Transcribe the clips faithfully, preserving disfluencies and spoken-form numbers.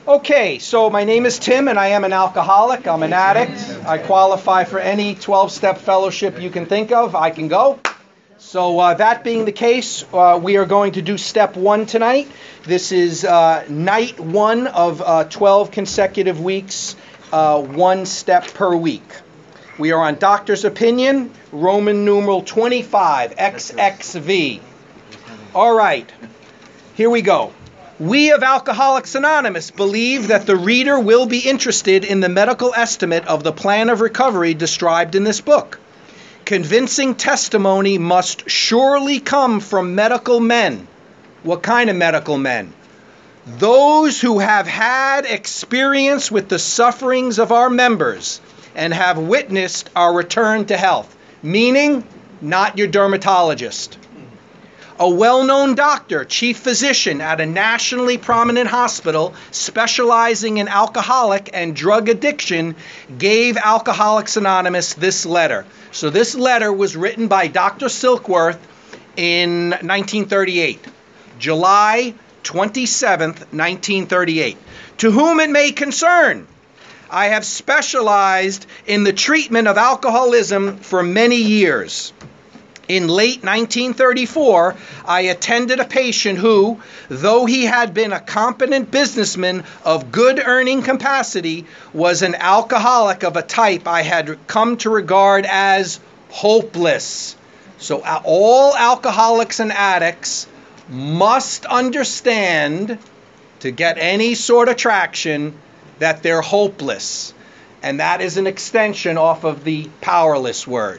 Okay, so my name is Tim, and I am an alcoholic. I'm an addict. I qualify for any twelve-step fellowship you can think of. I can go. So uh, that being the case, uh, we are going to do step one tonight. This is uh, night one of uh, twelve consecutive weeks, uh, one step per week. We are on Doctor's Opinion, Roman numeral twenty-five, X X V. All right, here we go. We of Alcoholics Anonymous believe that the reader will be interested in the medical estimate of the plan of recovery described in this book. Convincing testimony must surely come from medical men. What kind of medical men? Those who have had experience with the sufferings of our members and have witnessed our return to health. Meaning, not your dermatologist. A well-known doctor, chief physician at a nationally prominent hospital specializing in alcoholic and drug addiction gave Alcoholics Anonymous this letter. So this letter was written by Doctor Silkworth in nineteen thirty-eight, July twenty-seventh, nineteen thirty-eight. To whom it may concern, I have specialized in the treatment of alcoholism for many years. In late nineteen thirty-four, I attended a patient who, though he had been a competent businessman of good earning capacity, was an alcoholic of a type I had come to regard as hopeless. So all alcoholics and addicts must understand, to get any sort of traction, that they're hopeless. And that is an extension off of the powerless word.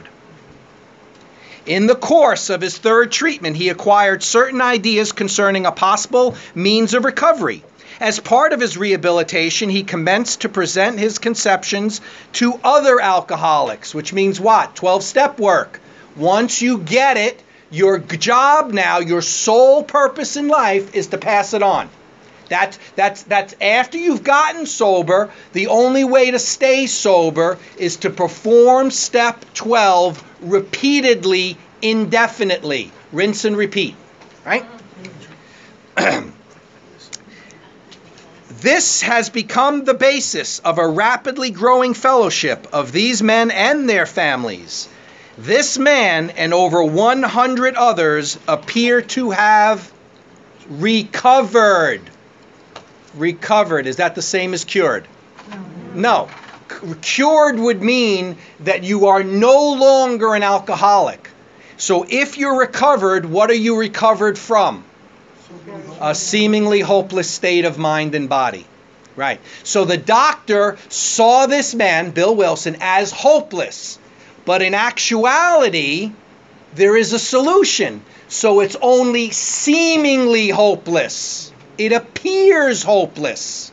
In the course of his third treatment, he acquired certain ideas concerning a possible means of recovery. As part of his rehabilitation, he commenced to present his conceptions to other alcoholics, which means what? twelve-step work. Once you get it, your job now, your sole purpose in life is to pass it on. That's, that's, that's after you've gotten sober, the only way to stay sober is to perform step twelve repeatedly, indefinitely. Rinse and repeat, right? This has become the basis of a rapidly growing fellowship of these men and their families. This man and over one hundred others appear to have recovered. Recovered, is that the same as cured? No. C- cured would mean that you are no longer an alcoholic. So if you're recovered, what are you recovered from? A seemingly hopeless state of mind and body. Right. So the doctor saw this man, Bill Wilson, as hopeless. But in actuality, there is a solution. So it's only seemingly hopeless. It appears hopeless.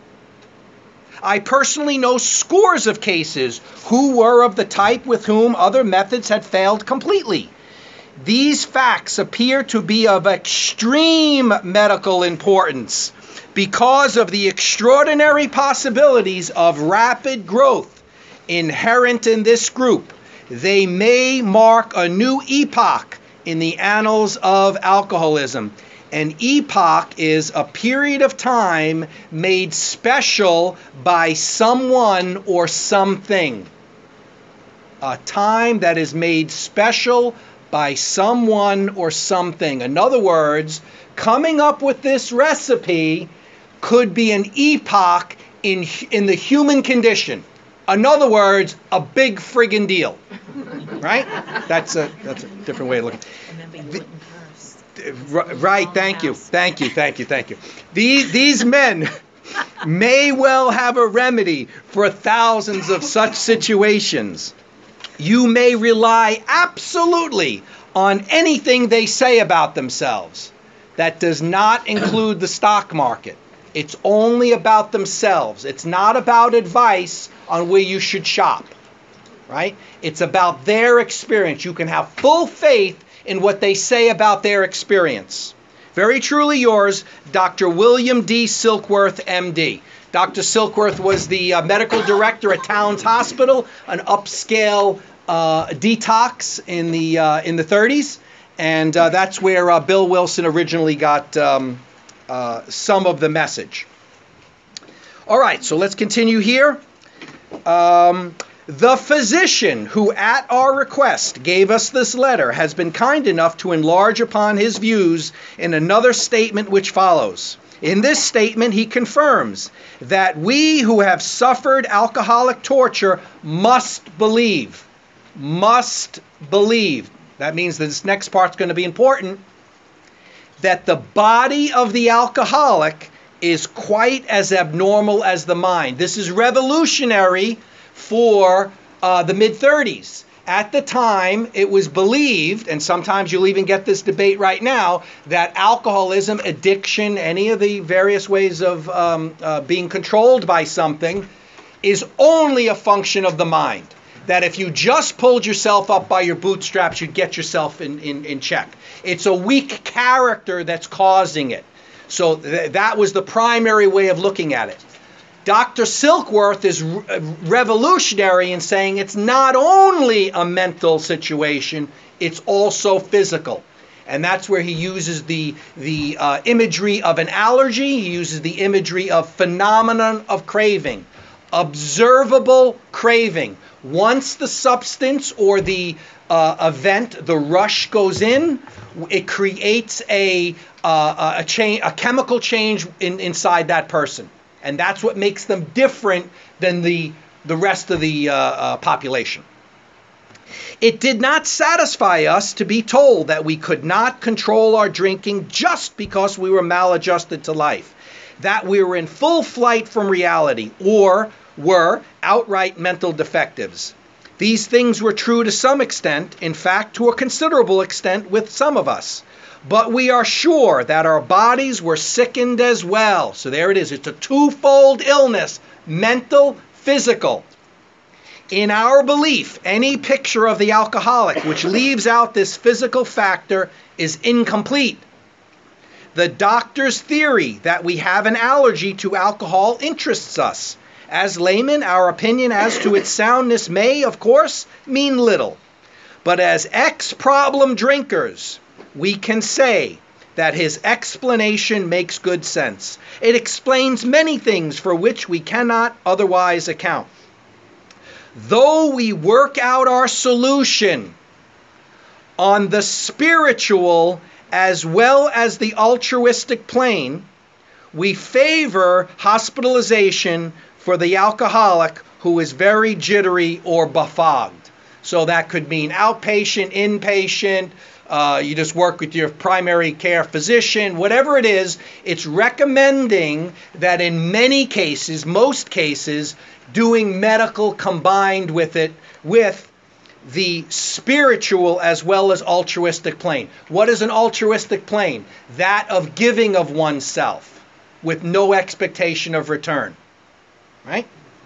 I personally know scores of cases who were of the type with whom other methods had failed completely. These facts appear to be of extreme medical importance because of the extraordinary possibilities of rapid growth inherent in this group. They may mark a new epoch in the annals of alcoholism. An epoch is a period of time made special by someone or something. A time that is made special by someone or something. In other words, coming up with this recipe could be an epoch in, in the human condition. In other words, a big friggin' deal. Right? That's a, that's a different way of looking. The, Right, thank you, thank you, thank you, thank you. These, these men may well have a remedy for thousands of such situations. You may rely absolutely on anything they say about themselves. That does not include the stock market. It's only about themselves. It's not about advice on where you should shop, right? It's about their experience. You can have full faith in what they say about their experience. Very truly yours, Doctor William D. Silkworth, M D. Doctor Silkworth was the uh, medical director at Towns Hospital, an upscale uh, detox in the uh, in the thirties, and uh, that's where uh, Bill Wilson originally got um, uh, some of the message. All right, so let's continue here. Um, the physician who at our request gave us this letter has been kind enough to enlarge upon his views in another statement which follows. In this statement, he confirms that we who have suffered alcoholic torture must believe. Must believe. That means that this next part's going to be important. That the body of the alcoholic is quite as abnormal as the mind. This is revolutionary for uh, the mid thirties. At the time, it was believed, and sometimes you'll even get this debate right now, that alcoholism, addiction, any of the various ways of um, uh, being controlled by something is only a function of the mind. That if you just pulled yourself up by your bootstraps, you'd get yourself in, in, in check. It's a weak character that's causing it. So th- that was the primary way of looking at it. Doctor Silkworth is re- revolutionary in saying it's not only a mental situation, it's also physical. And that's where he uses the, the uh, imagery of an allergy. He uses the imagery of phenomenon of craving, observable craving. Once the substance or the uh, event, the rush goes in, it creates a, uh, a, change, a chemical change in, inside that person. And that's what makes them different than the, the rest of the uh, uh, population. It did not satisfy us to be told that we could not control our drinking just because we were maladjusted to life, that we were in full flight from reality, or were outright mental defectives. These things were true to some extent, in fact, to a considerable extent with some of us. But we are sure that our bodies were sickened as well. So there it is. It's a twofold illness, mental, physical. In our belief, any picture of the alcoholic which leaves out this physical factor is incomplete. The doctor's theory that we have an allergy to alcohol interests us. As laymen, our opinion as to its soundness may, of course, mean little. But as ex-problem drinkers, we can say that his explanation makes good sense. It explains many things for which we cannot otherwise account. Though we work out our solution on the spiritual as well as the altruistic plane, we favor hospitalization for the alcoholic who is very jittery or befogged. So that could mean outpatient, inpatient, uh, you just work with your primary care physician, whatever it is. It's recommending that in many cases, most cases, doing medical combined with it, with the spiritual as well as altruistic plane. What is an altruistic plane? That of giving of oneself with no expectation of return. Right?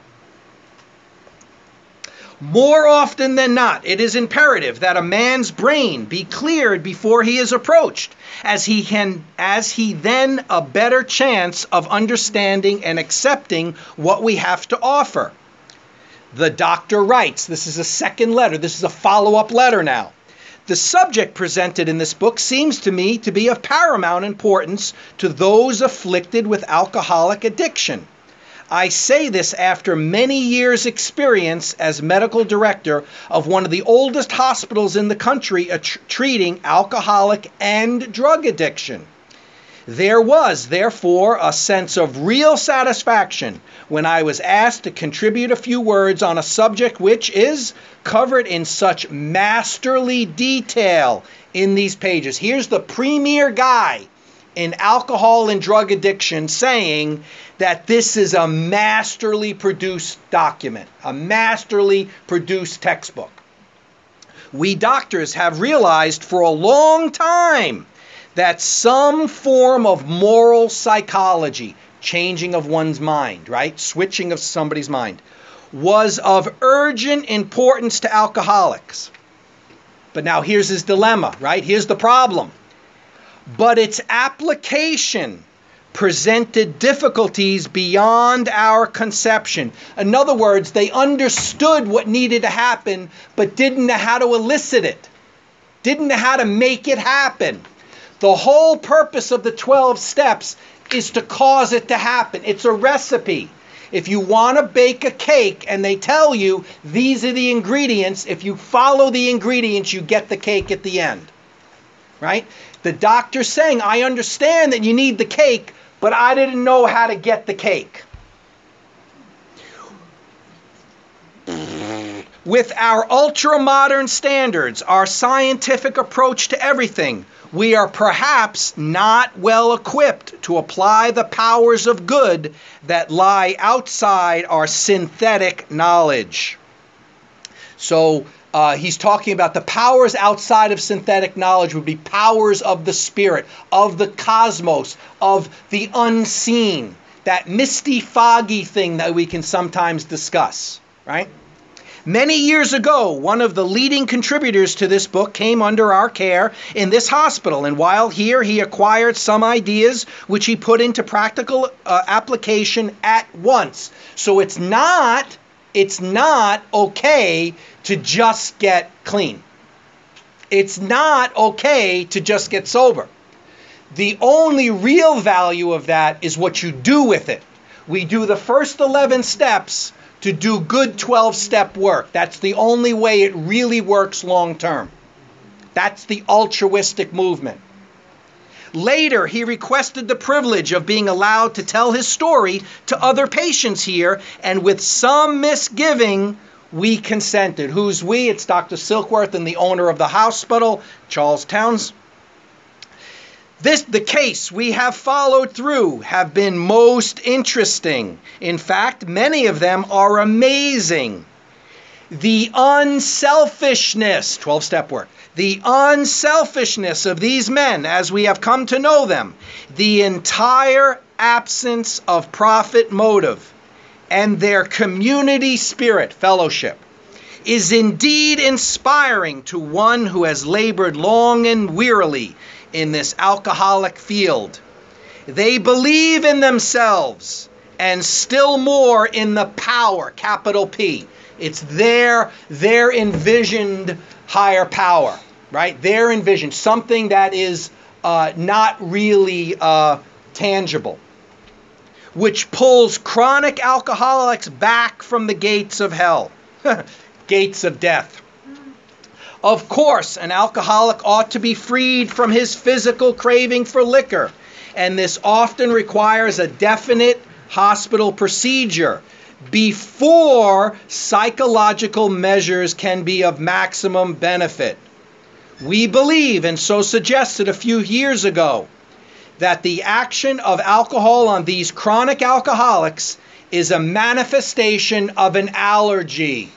More often than not, it is imperative that a man's brain be cleared before he is approached, as he can, as he then a better chance of understanding and accepting what we have to offer. The doctor writes, this is a second letter, this is a follow-up letter now. The subject presented in this book seems to me to be of paramount importance to those afflicted with alcoholic addiction. I say this after many years' experience as medical director of one of the oldest hospitals in the country tr- treating alcoholic and drug addiction. There was, therefore, a sense of real satisfaction when I was asked to contribute a few words on a subject which is covered in such masterly detail in these pages. Here's the premier guy in alcohol and drug addiction saying that this is a masterly produced document, a masterly produced textbook. We doctors have realized for a long time that some form of moral psychology, changing of one's mind, right? Switching of somebody's mind, was of urgent importance to alcoholics. But now here's his dilemma, right? Here's the problem. But its application presented difficulties beyond our conception. In other words, they understood what needed to happen, but didn't know how to elicit it, didn't know how to make it happen. The whole purpose of the twelve steps is to cause it to happen. It's a recipe. If you want to bake a cake and they tell you these are the ingredients, if you follow the ingredients, you get the cake at the end. Right? The doctor's saying, I understand that you need the cake, but I didn't know how to get the cake. With our ultra-modern standards, our scientific approach to everything, we are perhaps not well equipped to apply the powers of good that lie outside our synthetic knowledge. So uh, he's talking about the powers outside of synthetic knowledge would be powers of the spirit, of the cosmos, of the unseen, that misty, foggy thing that we can sometimes discuss, right? Many years ago, one of the leading contributors to this book came under our care in this hospital, and while here, he acquired some ideas which he put into practical uh, application at once. So it's not, it's not okay to just get clean. It's not okay to just get sober. The only real value of that is what you do with it. We do the first eleven steps to do good twelve-step work. That's the only way it really works long-term. That's the altruistic movement. Later, he requested the privilege of being allowed to tell his story to other patients here, and with some misgiving, we consented. Who's we? It's Doctor Silkworth and the owner of the hospital, Charles Towns. This, the case we have followed through have been most interesting. In fact, many of them are amazing. The unselfishness, twelve-step work, the unselfishness of these men as we have come to know them, the entire absence of profit motive, and their community spirit, fellowship, is indeed inspiring to one who has labored long and wearily in this alcoholic field. They believe in themselves and still more in the power, capital P. It's their, their envisioned higher power, right? Their envisioned, something that is uh, not really uh, tangible, which pulls chronic alcoholics back from the gates of hell, gates of death. Of course, an alcoholic ought to be freed from his physical craving for liquor, and this often requires a definite hospital procedure before psychological measures can be of maximum benefit. We believe, and so suggested a few years ago, that the action of alcohol on these chronic alcoholics is a manifestation of an allergy.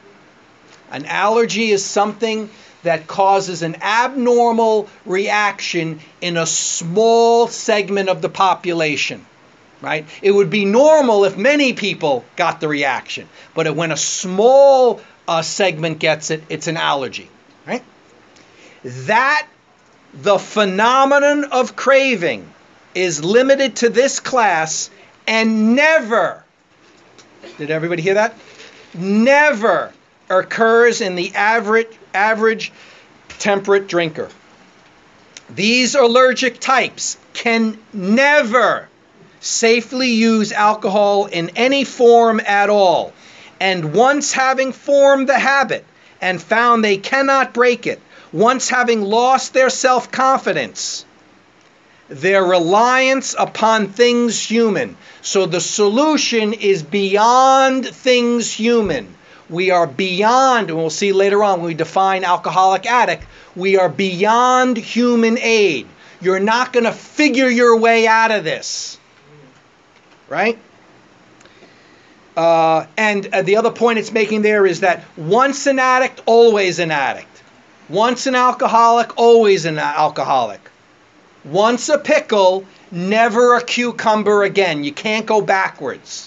An allergy is something that causes an abnormal reaction in a small segment of the population, right? It would be normal if many people got the reaction, but when a small uh, segment gets it, it's an allergy, right? That the phenomenon of craving is limited to this class and never, did everybody hear that? Never occurs in the average, average temperate drinker. These allergic types can never safely use alcohol in any form at all. And once having formed the habit and found they cannot break it, once having lost their self-confidence, their reliance upon things human. So the solution is beyond things human. We are beyond, and we'll see later on when we define alcoholic addict, we are beyond human aid. You're not going to figure your way out of this. Right? Uh, and uh, the other point it's making there is that once an addict, always an addict. Once an alcoholic, always an alcoholic. Once a pickle, never a cucumber again. You can't go backwards.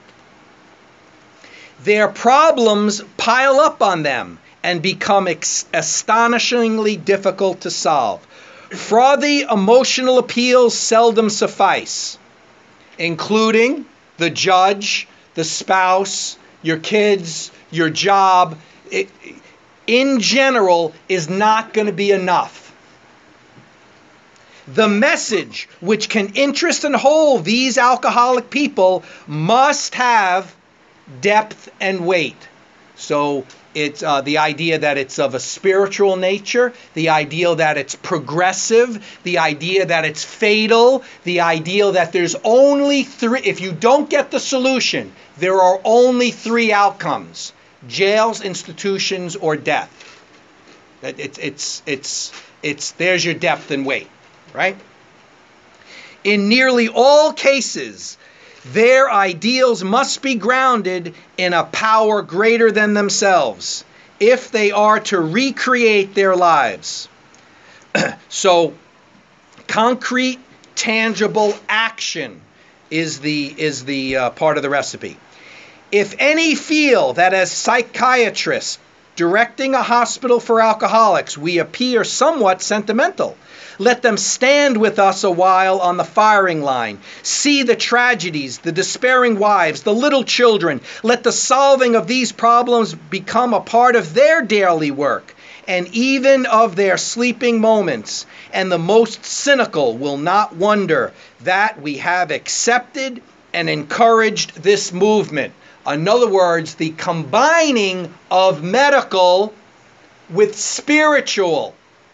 Their problems pile up on them and become ex- astonishingly difficult to solve. Frothy emotional appeals seldom suffice, including the judge, the spouse, your kids, your job. It, in general, is not going to be enough. The message which can interest and hold these alcoholic people must have depth and weight. So it's uh, the idea that it's of a spiritual nature, the idea that it's progressive, the idea that it's fatal, the idea that there's only three, if you don't get the solution, there are only three outcomes: jails, institutions, or death. That it's it's it's it's there's your depth and weight, right? In nearly all cases, their ideals must be grounded in a power greater than themselves if they are to recreate their lives. So, concrete, tangible action is the is the uh, part of the recipe. If any feel that as psychiatrists directing a hospital for alcoholics, we appear somewhat sentimental, let them stand with us a while on the firing line, see the tragedies, the despairing wives, the little children. Let the solving of these problems become a part of their daily work, and even of their sleeping moments. And the most cynical will not wonder that we have accepted and encouraged this movement. In other words, the combining of medical with spiritual.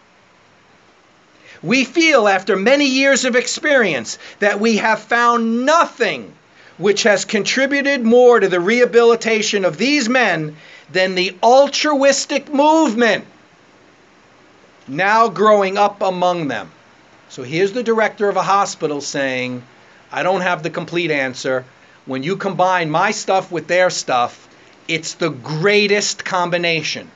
We feel, after many years of experience, that we have found nothing which has contributed more to the rehabilitation of these men than the altruistic movement now growing up among them. So here's the director of a hospital saying, I don't have the complete answer. When you combine my stuff with their stuff, it's the greatest combination.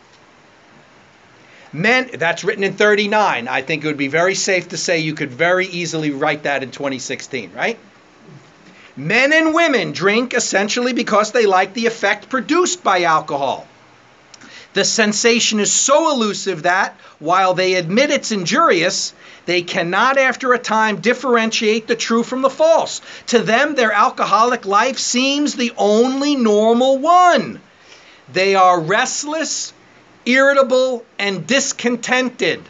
Men, that's written in thirty-nine. I think it would be very safe to say you could very easily write that in twenty sixteen, right? Men and women drink essentially because they like the effect produced by alcohol. The sensation is so elusive that, while they admit it's injurious, they cannot after a time differentiate the true from the false. To them, their alcoholic life seems the only normal one. They are restless, irritable, and discontented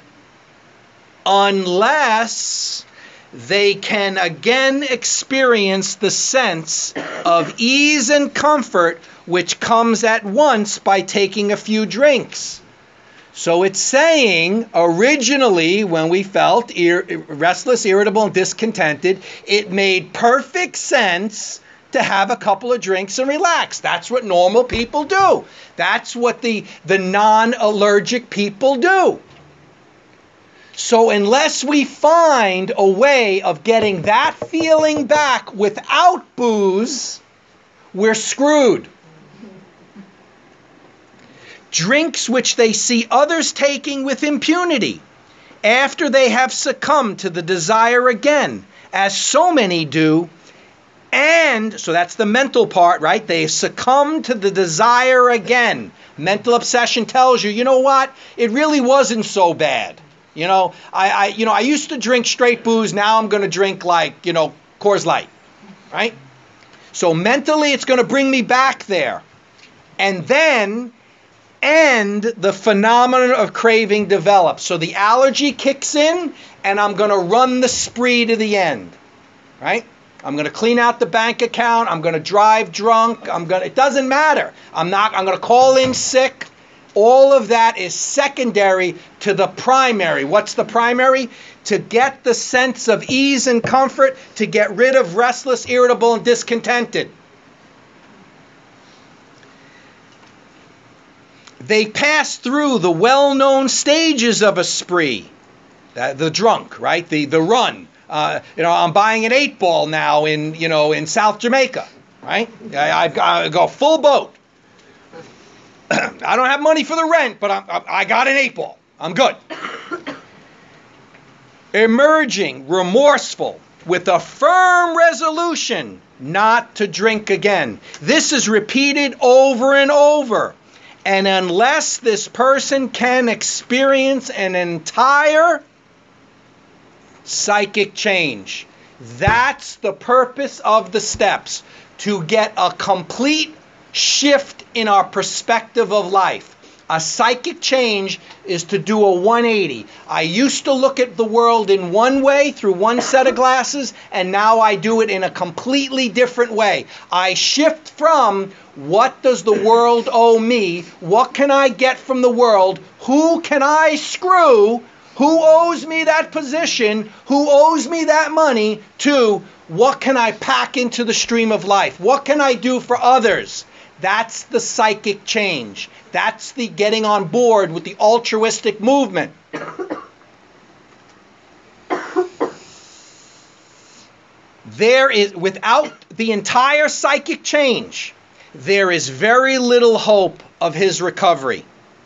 unless they can again experience the sense of ease and comfort which comes at once by taking a few drinks. So it's saying, originally, when we felt ir- restless, irritable, and discontented, it made perfect sense to have a couple of drinks and relax. That's what normal people do. That's what the, the non-allergic people do. So unless we find a way of getting that feeling back without booze, we're screwed. Drinks which they see others taking with impunity after they have succumbed to the desire again, as so many do, and, so that's the mental part, right? They succumb to the desire again. Mental obsession tells you, you know what? It really wasn't so bad. You know, I, I you know, I used to drink straight booze. Now I'm going to drink like, you know, Coors Light, right? So mentally, it's going to bring me back there. And then, and the phenomenon of craving develops. So the allergy kicks in, and I'm going to run the spree to the end, right? I'm going to clean out the bank account. I'm going to drive drunk. I'm going to, it doesn't matter. I'm not, I'm going to call in sick. All of that is secondary to the primary. What's the primary? To get the sense of ease and comfort, to get rid of restless, irritable, and discontented. They pass through the well-known stages of a spree. Uh, the drunk, right? The the run. Uh, you know, I'm buying an eight ball now in you know in South Jamaica, right? I, I've got I go full boat. I don't have money for the rent, but I, I got an eight ball. I'm good. Emerging remorseful with a firm resolution not to drink again. This is repeated over and over. And unless this person can experience an entire psychic change, that's the purpose of the steps, to get a complete shift in our perspective of life. A psychic change is to do a one eighty. I used to look at the world in one way through one set of glasses, and now I do it in a completely different way. I shift from what does the world owe me? What can I get from the world? Who can I screw? Who owes me that position? Who owes me that money? To what can I pack into the stream of life? What can I do for others? That's the psychic change. That's the getting on board with the altruistic movement. There is, without the entire psychic change, there is very little hope of his recovery.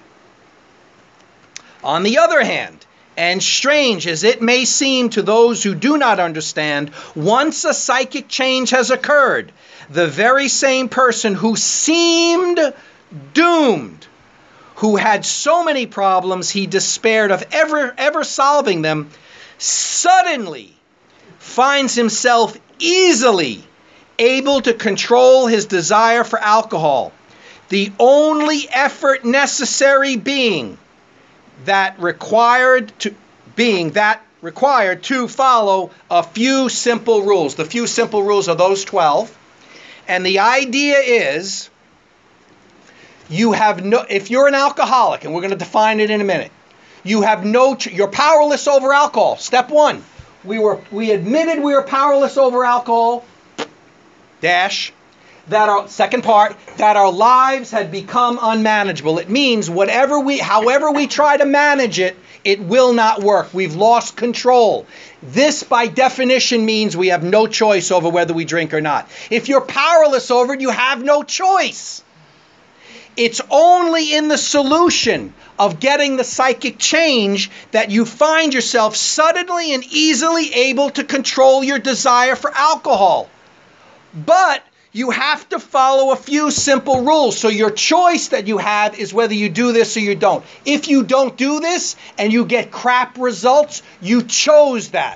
On the other hand, and strange as it may seem to those who do not understand, once a psychic change has occurred, the very same person who seemed doomed, who had so many problems he despaired of ever, ever solving them, suddenly finds himself easily able to control his desire for alcohol. The only effort necessary being that required to being that required to follow a few simple rules. The few simple rules are those twelve. And the idea is you have no, if you're an alcoholic, and we're going to define it in a minute, you have no, you're powerless over alcohol. Step one, we were, we admitted we were powerless over alcohol, dash, that our, second part, that our lives had become unmanageable. It means whatever we, however we try to manage it, it will not work. We've lost control. This, by definition, means we have no choice over whether we drink or not. If you're powerless over it, you have no choice. It's only in the solution of getting the psychic change that you find yourself suddenly and easily able to control your desire for alcohol. But you have to follow a few simple rules. So your choice that you have is whether you do this or you don't. If you don't do this and you get crap results, you chose that.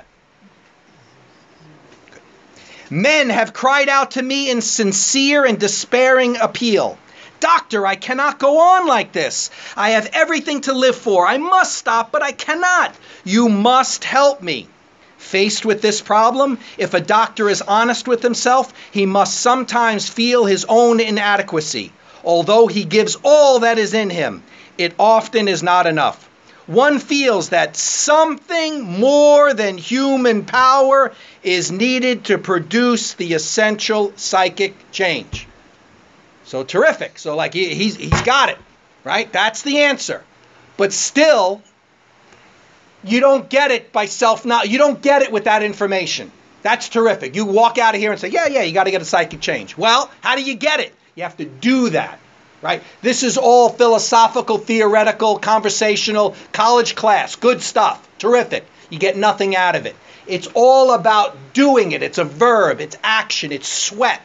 Men have cried out to me in sincere and despairing appeal. Doctor, I cannot go on like this. I have everything to live for. I must stop, but I cannot. You must help me. Faced with this problem, if a doctor is honest with himself, he must sometimes feel his own inadequacy. Although he gives all that is in him, it often is not enough. One feels that something more than human power is needed to produce the essential psychic change. So terrific. So like he, he's, he's got it, right? That's the answer. But still, you don't get it by self not you don't get it with that information. That's terrific. You walk out of here and say, yeah, yeah, you got to get a psychic change. Well, how do you get it? You have to do that, right? This is all philosophical, theoretical, conversational, college class. Good stuff. Terrific. You get nothing out of it. It's all about doing it. It's a verb. It's action. It's sweat.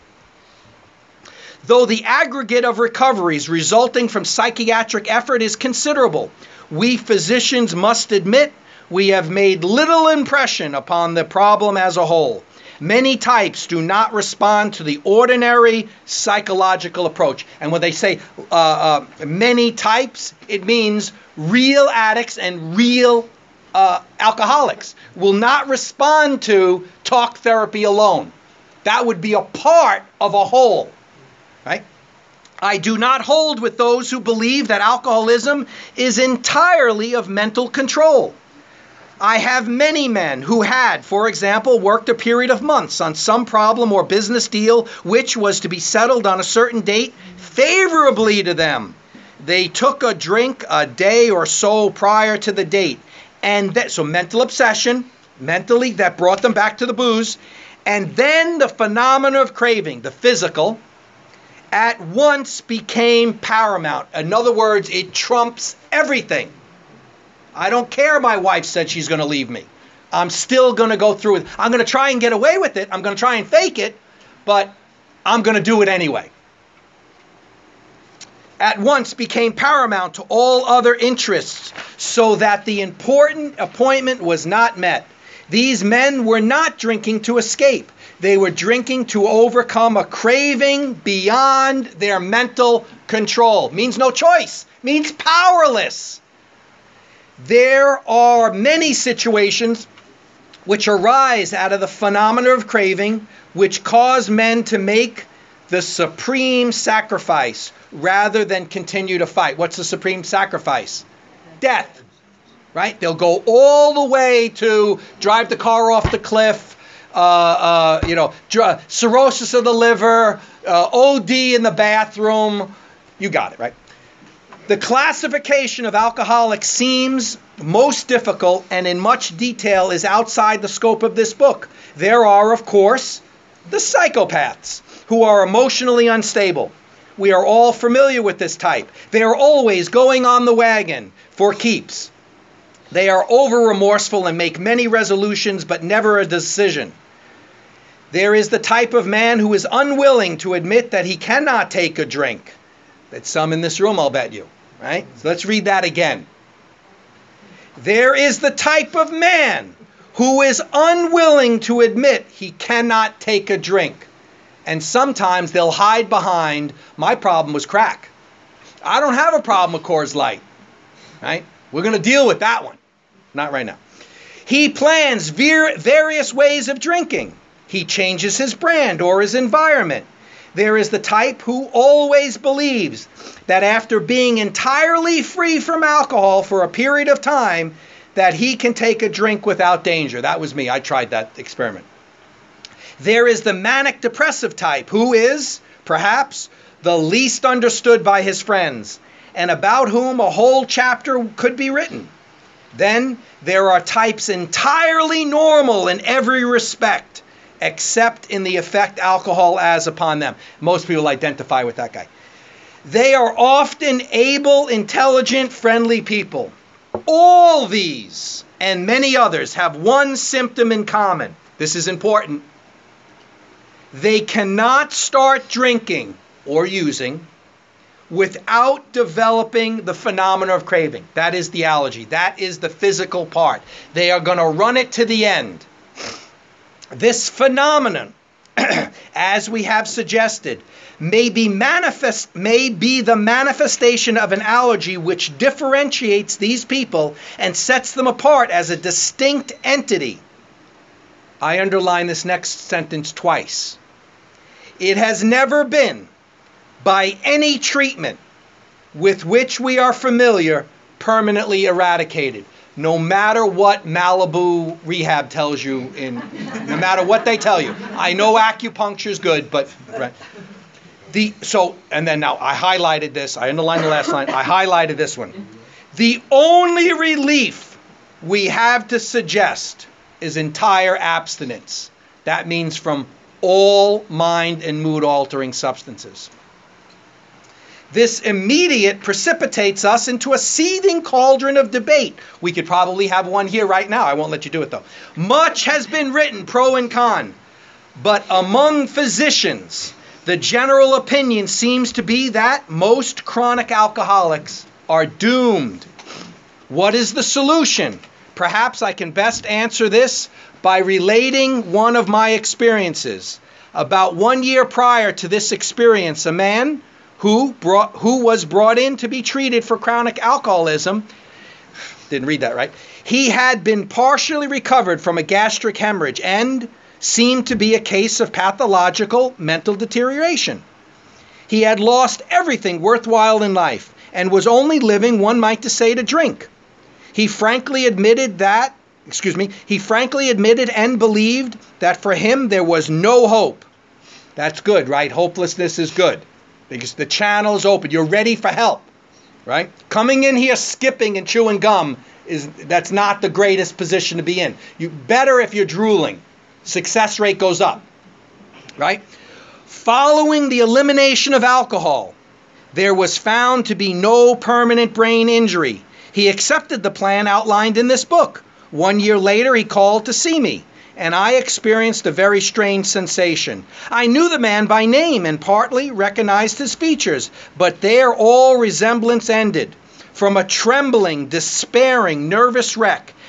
Though the aggregate of recoveries resulting from psychiatric effort is considerable, we physicians must admit we have made little impression upon the problem as a whole. Many types do not respond to the ordinary psychological approach. And when they say uh, uh, many types, it means real addicts and real uh, alcoholics will not respond to talk therapy alone. That would be a part of a whole, right? I do not hold with those who believe that alcoholism is entirely of mental control. I have many men who had, for example, worked a period of months on some problem or business deal which was to be settled on a certain date favorably to them. They took a drink a day or so prior to the date. And that, so mental obsession, mentally, that brought them back to the booze. And then the phenomena of craving, the physical, at once became paramount. In other words, it trumps everything. I don't care my wife said she's going to leave me. I'm still going to go through it. I'm going to try and get away with it. I'm going to try and fake it, but I'm going to do it anyway. At once became paramount to all other interests, so that the important appointment was not met. These men were not drinking to escape. They were drinking to overcome a craving beyond their mental control. Means no choice. Means powerless. There are many situations which arise out of the phenomena of craving, which cause men to make the supreme sacrifice rather than continue to fight. What's the supreme sacrifice? Death. Right? They'll go all the way to drive the car off the cliff, uh, uh, you know, dr- cirrhosis of the liver, uh, O D in the bathroom. You got it, right? The classification of alcoholics seems most difficult and in much detail is outside the scope of this book. There are, of course, the psychopaths who are emotionally unstable. We are all familiar with this type. They are always going on the wagon for keeps. They are over-remorseful and make many resolutions but never a decision. There is the type of man who is unwilling to admit that he cannot take a drink. That's some in this room, I'll bet you. Right? So let's read that again. There is the type of man who is unwilling to admit he cannot take a drink. And sometimes they'll hide behind, my problem was crack. I don't have a problem with Coors Light. Right? We're going to deal with that one. Not right now. He plans ver- various ways of drinking. He changes his brand or his environment. There is the type who always believes that after being entirely free from alcohol for a period of time, that he can take a drink without danger. That was me. I tried that experiment. There is the manic depressive type who is, perhaps, the least understood by his friends and about whom a whole chapter could be written. Then there are types entirely normal in every respect, except in the effect alcohol has upon them. Most people identify with that guy. They are often able, intelligent, friendly people. All these and many others have one symptom in common. This is important. They cannot start drinking or using without developing the phenomena of craving. That is the allergy. That is the physical part. They are going to run it to the end. This phenomenon, as we have suggested, may be manifest, may be the manifestation of an allergy which differentiates these people and sets them apart as a distinct entity. I underline this next sentence twice. It has never been, by any treatment with which we are familiar, permanently eradicated. No matter what Malibu rehab tells you, in no matter what they tell you. I know acupuncture is good, but right. The so and then now I highlighted this. I underlined the last line. I highlighted this one. The only relief we have to suggest is entire abstinence. That means from all mind and mood altering substances. This immediate precipitates us into a seething cauldron of debate. We could probably have one here right now. I won't let you do it, though. Much has been written, pro and con. But among physicians, the general opinion seems to be that most chronic alcoholics are doomed. What is the solution? Perhaps I can best answer this by relating one of my experiences. About one year prior to this experience, a man who brought who was brought in to be treated for chronic alcoholism, didn't read that right, he had been partially recovered from a gastric hemorrhage and seemed to be a case of pathological mental deterioration. He had lost everything worthwhile in life and was only living, one might say, to drink. He frankly admitted that, excuse me, he frankly admitted and believed that for him there was no hope. That's good, right? Hopelessness is good. Because the channel is open. You're ready for help, right? Coming in here skipping and chewing gum, is that's not the greatest position to be in. You better if you're drooling. Success rate goes up, right? Following the elimination of alcohol, there was found to be no permanent brain injury. He accepted the plan outlined in this book. One year later, he called to see me, and I experienced a very strange sensation. I knew the man by name and partly recognized his features, but there all resemblance ended. From a trembling, despairing, nervous wreck,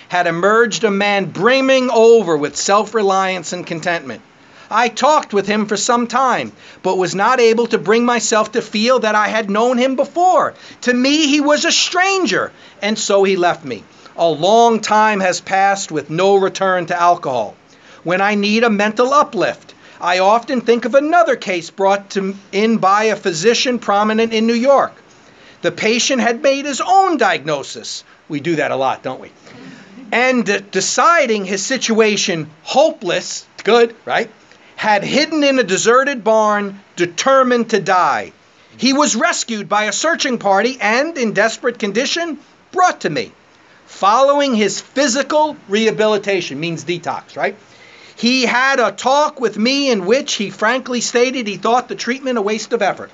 had emerged a man brimming over with self-reliance and contentment. I talked with him for some time, but was not able to bring myself to feel that I had known him before. To me, he was a stranger, and so he left me. A long time has passed with no return to alcohol. When I need a mental uplift, I often think of another case brought to, in by a physician prominent in New York. The patient had made his own diagnosis. We do that a lot, don't we? And uh, deciding his situation hopeless, good, right? Had hidden in a deserted barn, determined to die. He was rescued by a searching party and, in desperate condition, brought to me. Following his physical rehabilitation, means detox, right? He had a talk with me in which he frankly stated he thought the treatment a waste of effort.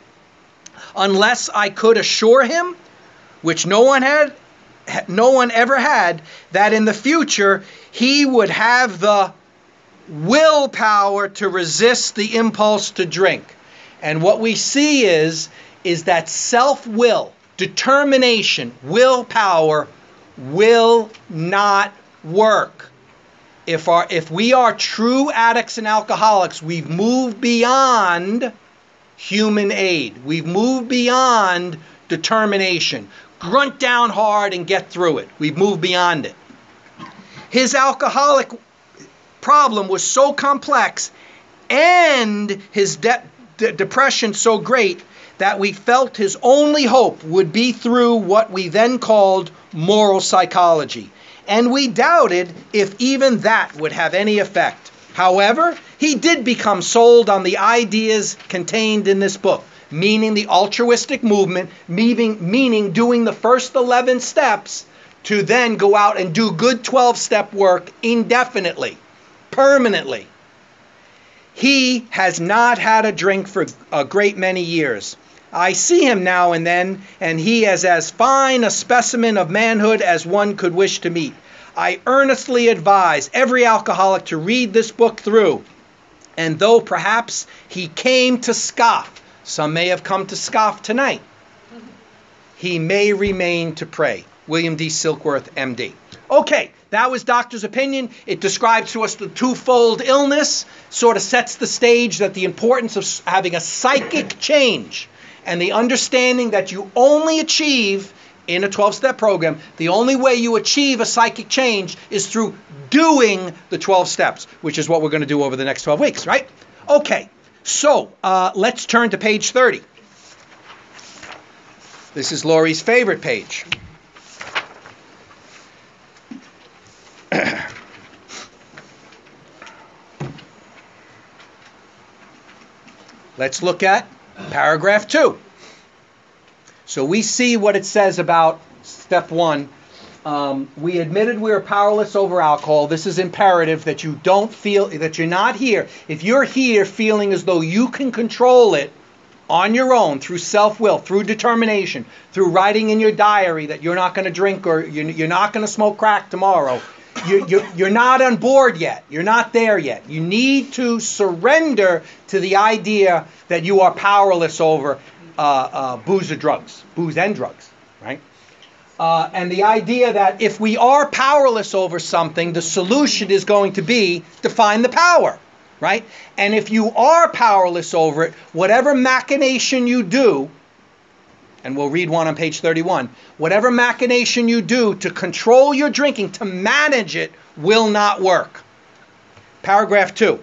Unless I could assure him, which no one had, no one ever had, that in the future he would have the willpower to resist the impulse to drink. And what we see is, is that self-will, determination, willpower will not work. If our, if we are true addicts and alcoholics, we've moved beyond human aid. We've moved beyond determination. Grunt down hard and get through it. We've moved beyond it. His alcoholic problem was so complex and his de- de- depression so great that we felt his only hope would be through what we then called moral psychology. And we doubted if even that would have any effect. However, he did become sold on the ideas contained in this book, meaning the altruistic movement, meaning, meaning doing the first eleven steps to then go out and do good twelve-step work indefinitely, permanently. He has not had a drink for a great many years. I see him now and then, and he is as fine a specimen of manhood as one could wish to meet. I earnestly advise every alcoholic to read this book through. And though perhaps he came to scoff, some may have come to scoff tonight, he may remain to pray. William D. Silkworth, M D. Okay, that was doctor's opinion. It describes to us the twofold illness, sort of sets the stage that the importance of having a psychic change and the understanding that you only achieve in a twelve-step program, the only way you achieve a psychic change is through doing the twelve steps, which is what we're going to do over the next twelve weeks, right? Okay, so uh, let's turn to page thirty. This is Laurie's favorite page. Let's look at paragraph two. So we see what it says about step one. Um, we admitted we are powerless over alcohol. This is imperative that you don't feel, that you're not here. If you're here feeling as though you can control it on your own through self-will, through determination, through writing in your diary that you're not going to drink or you're not going to smoke crack tomorrow, you, you, you're not on board yet. You're not there yet. You need to surrender to the idea that you are powerless over uh, uh, booze or drugs, booze and drugs, right? Uh, and the idea that if we are powerless over something, the solution is going to be to find the power, right? And if you are powerless over it, whatever machination you do, and we'll read one on page thirty-one, whatever machination you do to control your drinking, to manage it, will not work. Paragraph two.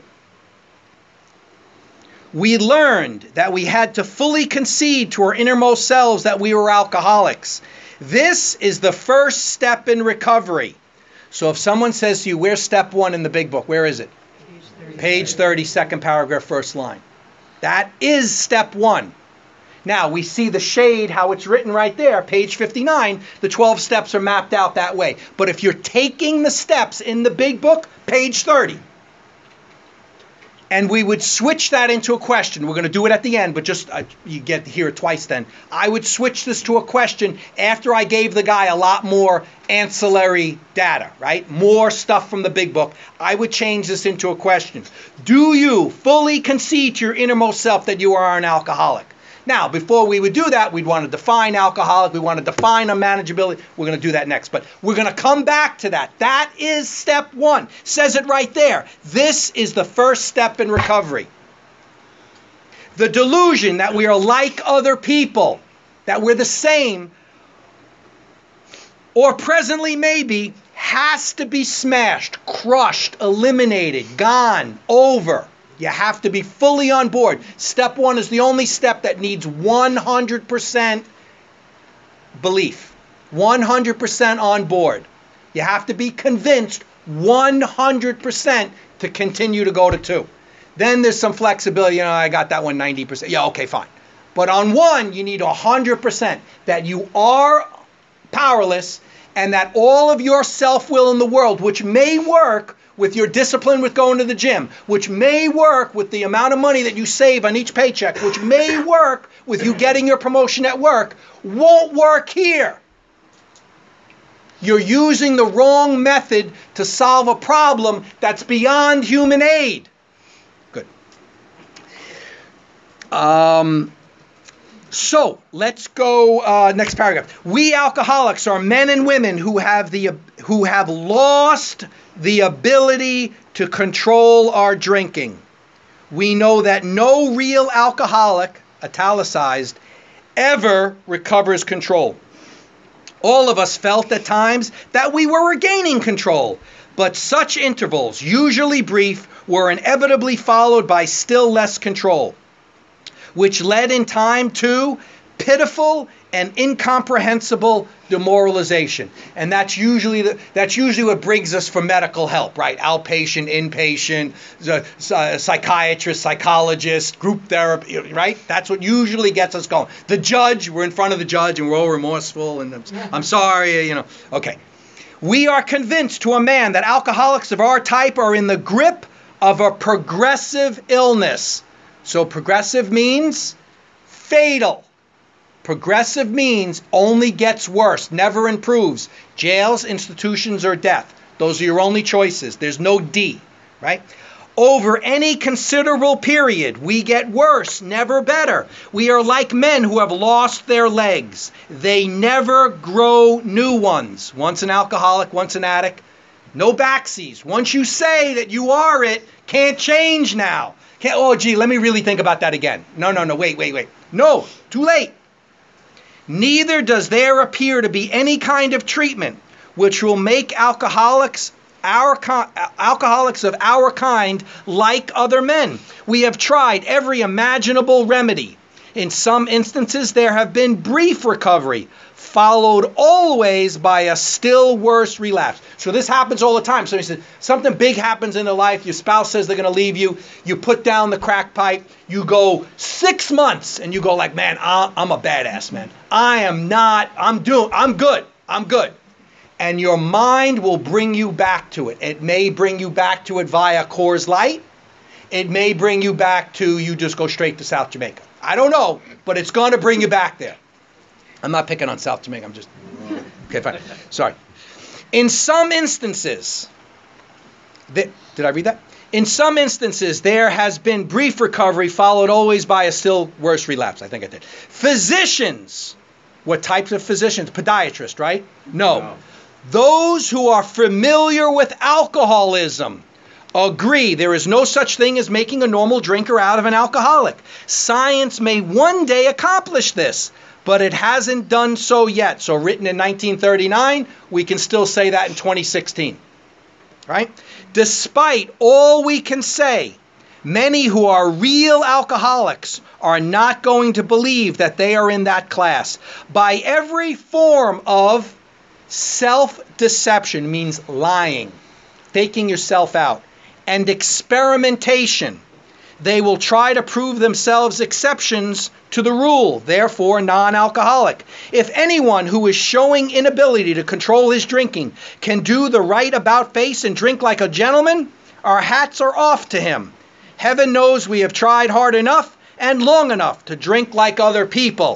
We learned that we had to fully concede to our innermost selves that we were alcoholics. This is the first step in recovery. So if someone says to you, where's step one in the big book? Where is it? Page thirty. Page thirty, second paragraph, first line. That is step one. Now, we see the shade, how it's written right there, page fifty-nine. The twelve steps are mapped out that way. But if you're taking the steps in the big book, page thirty. And we would switch that into a question. We're going to do it at the end, but just uh, you get to hear it twice then. I would switch this to a question after I gave the guy a lot more ancillary data, right? More stuff from the big book. I would change this into a question. Do you fully concede to your innermost self that you are an alcoholic? Now, before we would do that, we'd want to define alcoholic. We want to define unmanageability. We're going to do that next. But we're going to come back to that. That is step one. Says it right there. This is the first step in recovery. The delusion that we are like other people, that we're the same, or presently maybe, has to be smashed, crushed, eliminated, gone, over. You have to be fully on board. Step one is the only step that needs one hundred percent belief, one hundred percent on board. You have to be convinced one hundred percent to continue to go to two. Then there's some flexibility. You know, I got that one ninety percent. Yeah, okay, fine. But on one, you need one hundred percent that you are powerless, and that all of your self-will in the world, which may work with your discipline with going to the gym, which may work with the amount of money that you save on each paycheck, which may work with you getting your promotion at work, won't work here. You're using the wrong method to solve a problem that's beyond human aid. Good. Um... So let's go uh, next paragraph. We alcoholics are men and women who have the who have lost the ability to control our drinking. We know that no real alcoholic, italicized, ever recovers control. All of us felt at times that we were regaining control, but such intervals, usually brief, were inevitably followed by still less control, which led in time to pitiful and incomprehensible demoralization. And that's usually the, that's usually what brings us for medical help, right? Outpatient, inpatient, uh, psychiatrist, psychologist, group therapy, right? That's what usually gets us going. The judge, we're in front of the judge and we're all remorseful and I'm, I'm sorry, you know. Okay. We are convinced to a man that alcoholics of our type are in the grip of a progressive illness. So progressive means fatal. Progressive means only gets worse, never improves. Jails, institutions, or death. Those are your only choices. There's no D, right? Over any considerable period, we get worse, never better. We are like men who have lost their legs. They never grow new ones. Once an alcoholic, once an addict. No backsies. Once you say that you are it, can't change now. Can't, oh, gee, let me really think about that again. No, no, no, wait, wait, wait. No, too late. Neither does there appear to be any kind of treatment which will make alcoholics, our alcoholics of our kind, like other men. We have tried every imaginable remedy. In some instances, there have been brief recovery, followed always by a still worse relapse. So this happens all the time. So he said, something big happens in their life. Your spouse says they're going to leave you. You put down the crack pipe. You go six months and you go like, man, I'm a badass, man. I am not, I'm doing, I'm good. I'm good. And your mind will bring you back to it. It may bring you back to it via Coors Light. It may bring you back to, you just go straight to South Jamaica. I don't know, but it's going to bring you back there. I'm not picking on South Jamaica. I'm just... Okay, fine. Sorry. In some instances... Th- did I read that? In some instances, there has been brief recovery followed always by a still worse relapse. I think I did. Physicians. What types of physicians? Podiatrist, right? No. no. Those who are familiar with alcoholism agree there is no such thing as making a normal drinker out of an alcoholic. Science may one day accomplish this, but it hasn't done so yet. So written in nineteen thirty-nine, we can still say that in twenty sixteen. Right? Despite all we can say, many who are real alcoholics are not going to believe that they are in that class. By every form of self-deception, means lying, faking yourself out, and experimentation, they will try to prove themselves exceptions to the rule, therefore non-alcoholic. If anyone who is showing inability to control his drinking can do the right about face and drink like a gentleman, our hats are off to him. Heaven knows we have tried hard enough and long enough to drink like other people.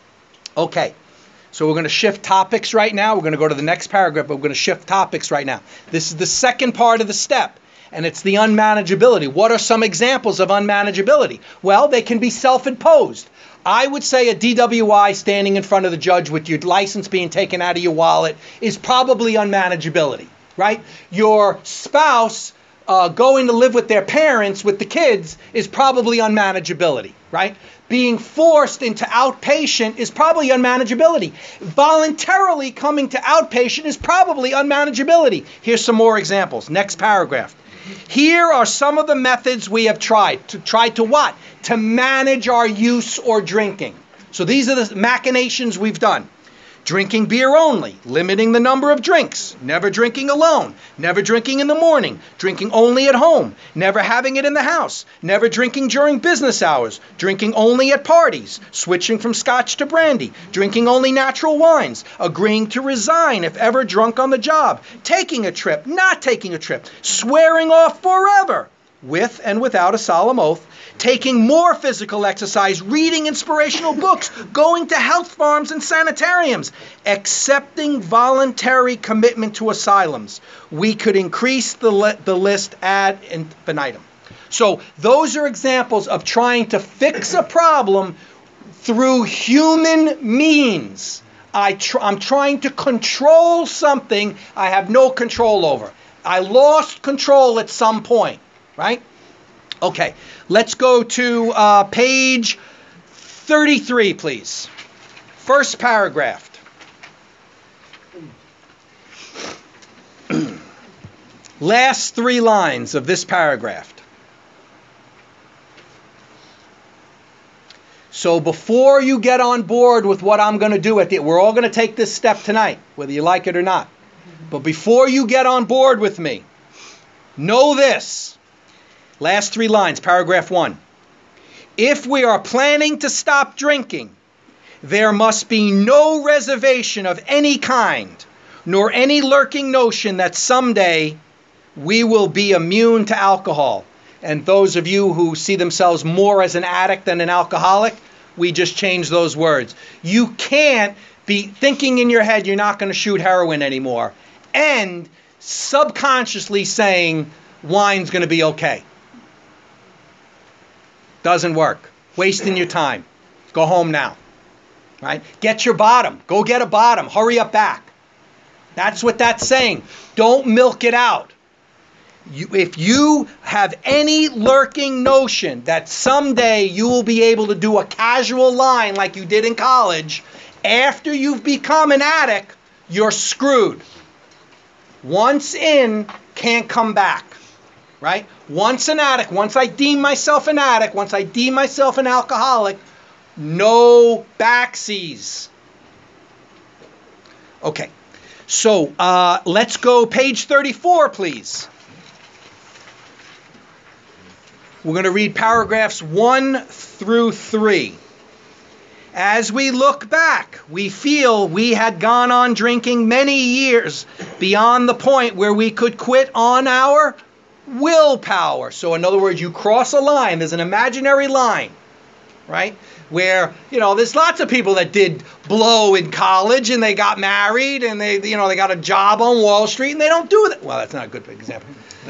Okay, so we're going to shift topics right now. We're going to go to the next paragraph, but we're going to shift topics right now. This is the second part of the step. and it's the unmanageability. What are some examples of unmanageability? Well, they can be self-imposed. I would say a D W I standing in front of the judge with your license being taken out of your wallet is probably unmanageability, right? Your spouse uh, going to live with their parents with the kids is probably unmanageability, right? Being forced into outpatient is probably unmanageability. Voluntarily coming to outpatient is probably unmanageability. Here's some more examples. Next paragraph. Here are some of the methods we have tried. To try to what? To manage our use or drinking. So these are the machinations we've done. Drinking beer only, limiting the number of drinks, never drinking alone, never drinking in the morning, drinking only at home, never having it in the house, never drinking during business hours, drinking only at parties, switching from scotch to brandy, drinking only natural wines, agreeing to resign if ever drunk on the job, taking a trip, not taking a trip, swearing off forever, with and without a solemn oath, taking more physical exercise, reading inspirational books, going to health farms and sanitariums, accepting voluntary commitment to asylums. We could increase the, li- the list ad infinitum. So those are examples of trying to fix a problem through human means. I tr- I'm trying to control something I have no control over. I lost control at some point. Right? Okay, let's go to uh, page thirty-three, please. First paragraph. Last three lines of this paragraph. So before you get on board with what I'm going to do at the, we're all going to take this step tonight, whether you like it or not. But before you get on board with me, know this. Last three lines, paragraph one. If we are planning to stop drinking, there must be no reservation of any kind, nor any lurking notion that someday we will be immune to alcohol. And those of you who see themselves more as an addict than an alcoholic, we just change those words. You can't be thinking in your head you're not going to shoot heroin anymore and subconsciously saying wine's going to be okay. Doesn't work. Wasting your time. Go home now. Right? Get your bottom. Go get a bottom. Hurry up back. That's what that's saying. Don't milk it out. You, if you have any lurking notion that someday you will be able to do a casual line like you did in college, after you've become an addict, you're screwed. Once in, can't come back. Right? Once an addict, once I deem myself an addict, once I deem myself an alcoholic, no backsies. Okay, so uh, let's go page thirty-four, please. We're going to read paragraphs one through three. As we look back, we feel we had gone on drinking many years beyond the point where we could quit on our willpower. So in other words, you cross a line. There's an imaginary line, right? Where, you know, there's lots of people that did blow in college and they got married and they, you know, they got a job on Wall Street and they don't do that. Well, that's not a good example.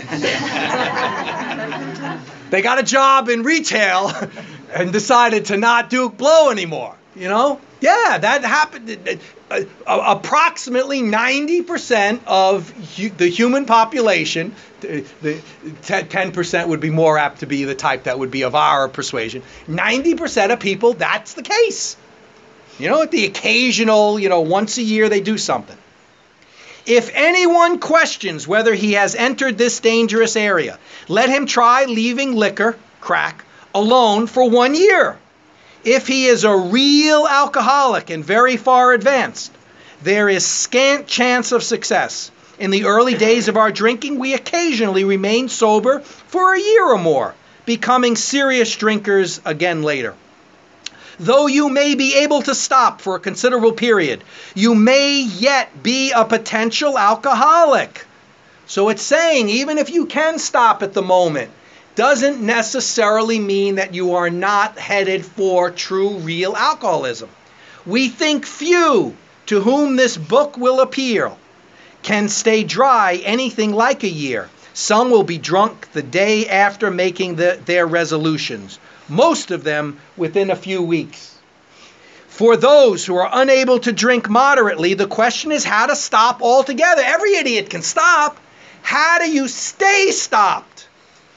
They got a job in retail and decided to not do blow anymore, you know? Yeah, that happened. Uh, uh, approximately ninety percent of hu- the human population, the, the ten percent would be more apt to be the type that would be of our persuasion. ninety percent of people, that's the case. You know, at the occasional, you know, once a year they do something. If anyone questions whether he has entered this dangerous area, let him try leaving liquor, crack, alone for one year. If he is a real alcoholic and very far advanced, there is scant chance of success. In the early days of our drinking, we occasionally remain sober for a year or more, becoming serious drinkers again later. Though you may be able to stop for a considerable period, you may yet be a potential alcoholic. So it's saying even if you can stop at the moment, doesn't necessarily mean that you are not headed for true, real alcoholism. We think few to whom this book will appeal can stay dry anything like a year. Some will be drunk the day after making the, their resolutions, most of them within a few weeks. For those who are unable to drink moderately, the question is how to stop altogether. Every idiot can stop. How do you stay stopped?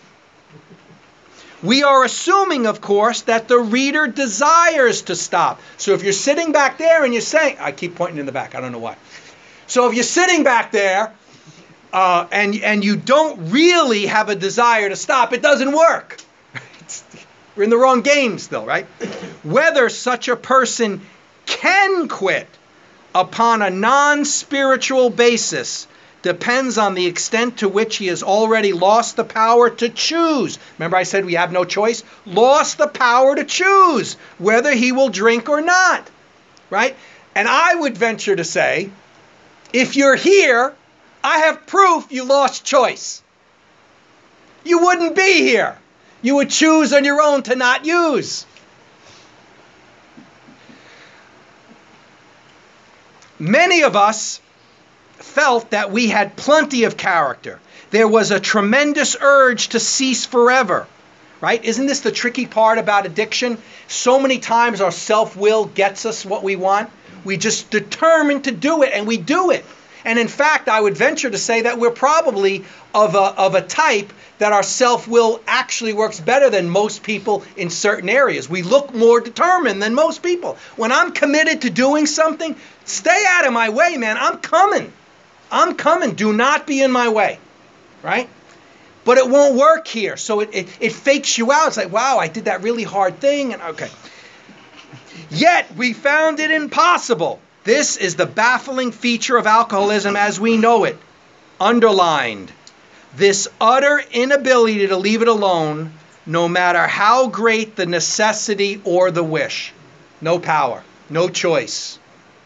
We are assuming, of course, that the reader desires to stop. So if you're sitting back there and you're saying, I keep pointing in the back, I don't know why. So if you're sitting back there uh, and, and you don't really have a desire to stop, it doesn't work. We're in the wrong game still, right? Whether such a person can quit upon a non-spiritual basis depends on the extent to which he has already lost the power to choose. Remember I said we have no choice? Lost the power to choose whether he will drink or not, right? And I would venture to say, if you're here, I have proof you lost choice. You wouldn't be here. You would choose on your own to not use. Many of us felt that we had plenty of character. There was a tremendous urge to cease forever, right? Isn't this the tricky part about addiction? So many times our self-will gets us what we want. We just determine to do it, and we do it. And in fact, I would venture to say that we're probably of a, of a type that our self-will actually works better than most people in certain areas. We look more determined than most people. When I'm committed to doing something, stay out of my way, man. I'm coming. I'm coming. Do not be in my way, right? But it won't work here. So it, it, it fakes you out. It's like, wow, I did that really hard thing. And okay. Yet we found it impossible. This is the baffling feature of alcoholism as we know it. Underlined. This utter inability to leave it alone, no matter how great the necessity or the wish. No power, no choice.